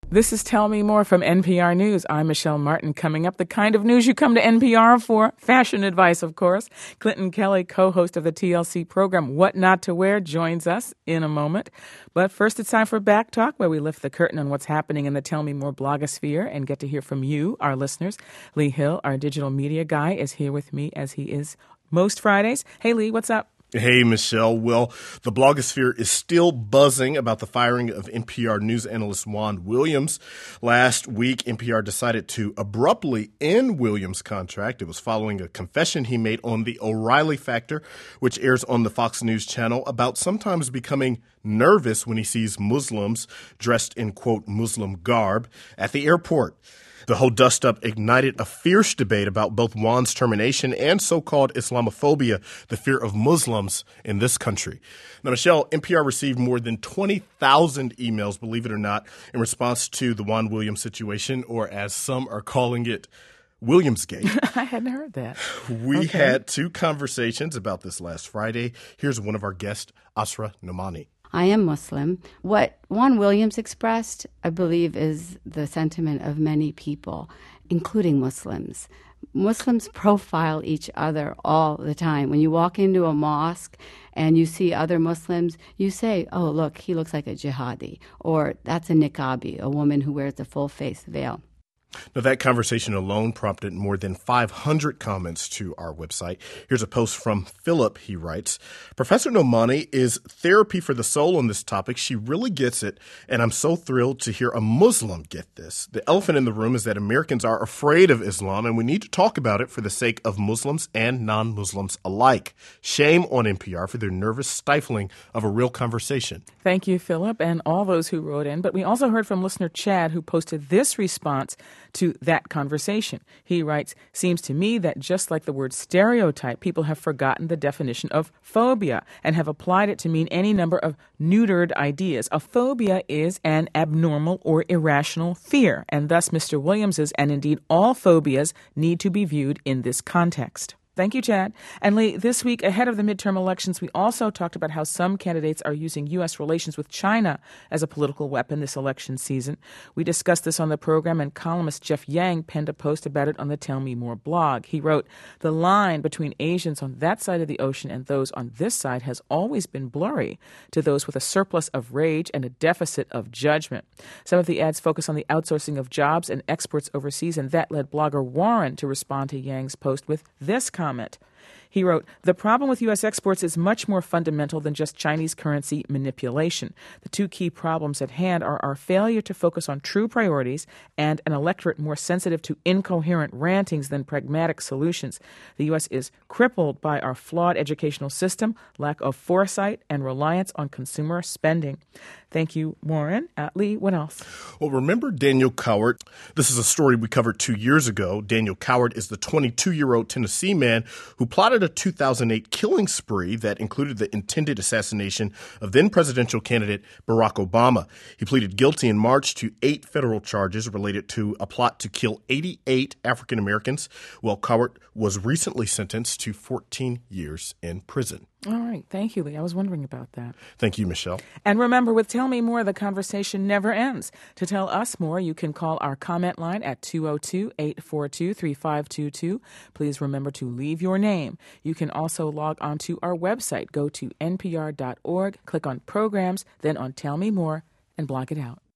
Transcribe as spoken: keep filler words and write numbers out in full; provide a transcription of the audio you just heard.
This is Tell Me More from N P R News. I'm Michelle Martin. Coming up, the kind of news you come to N P R for. Fashion advice, of course. Clinton Kelly, co-host of the T L C program What Not to Wear, joins us in a moment. But first, it's time for Back Talk, where we lift the curtain on what's happening in the Tell Me More blogosphere and get to hear from you, our listeners. Lee Hill, our digital media guy, is here with me as he is most Fridays. Hey, Lee, what's up? Hey, Michelle. Well, the blogosphere is still buzzing about the firing of N P R news analyst Juan Williams. Last week, N P R decided to abruptly end Williams' contract. It was following a confession he made on The O'Reilly Factor, which airs on the Fox News channel, about sometimes becoming nervous when he sees Muslims dressed in, quote, Muslim garb at the airport. The whole dust-up ignited a fierce debate about both Juan's termination and so-called Islamophobia, the fear of Muslims in this country. Now, Michelle, N P R received more than twenty thousand emails, believe it or not, in response to the Juan Williams situation, or as some are calling it, Williamsgate. I hadn't heard that. We okay. had two conversations about this last Friday. Here's one of our guests, Asra Nomani. I am Muslim. What Juan Williams expressed, I believe, is the sentiment of many people, including Muslims. Muslims profile each other all the time. When you walk into a mosque and you see other Muslims, you say, oh, look, he looks like a jihadi, or that's a niqabi, a woman who wears a full-face veil. Now, that conversation alone prompted more than five hundred comments to our website. Here's a post from Philip. He writes, Professor Nomani is therapy for the soul on this topic. She really gets it, and I'm so thrilled to hear a Muslim get this. The elephant in the room is that Americans are afraid of Islam, and we need to talk about it for the sake of Muslims and non-Muslims alike. Shame on N P R for their nervous stifling of a real conversation. Thank you, Philip, and all those who wrote in. But we also heard from listener Chad, who posted this response to that conversation. He writes, seems to me that just like the word stereotype, people have forgotten the definition of phobia and have applied it to mean any number of neutered ideas. A phobia is an abnormal or irrational fear, and thus Mister Williams's and indeed all phobias need to be viewed in this context. Thank you, Chad. And Lee, this week ahead of the midterm elections, we also talked about how some candidates are using U S relations with China as a political weapon this election season. We discussed this on the program, and columnist Jeff Yang penned a post about it on the Tell Me More blog. He wrote, the line between Asians on that side of the ocean and those on this side has always been blurry to those with a surplus of rage and a deficit of judgment. Some of the ads focus on the outsourcing of jobs and exports overseas, and that led blogger Warren to respond to Yang's post with this comment. Comment. He wrote, the problem with U S exports is much more fundamental than just Chinese currency manipulation. The two key problems at hand are our failure to focus on true priorities and an electorate more sensitive to incoherent rantings than pragmatic solutions. The U S is crippled by our flawed educational system, lack of foresight, and reliance on consumer spending. Thank you, Warren. Uh, Lee, what else? Well, remember Daniel Coward? This is a story we covered two years ago. Daniel Coward is the twenty-two-year-old Tennessee man who plotted a two thousand eight killing spree that included the intended assassination of then-presidential candidate Barack Obama. He pleaded guilty in March to eight federal charges related to a plot to kill eighty-eight African Americans, while Coward was recently sentenced to fourteen years in prison. All right. Thank you, Lee. I was wondering about that. Thank you, Michelle. And remember, with Tell Me More, the conversation never ends. To tell us more, you can call our comment line at two oh two, eight four two, three five two two. Please remember to leave your name. You can also log on to our website. Go to N P R dot org, click on Programs, then on Tell Me More, and block it out.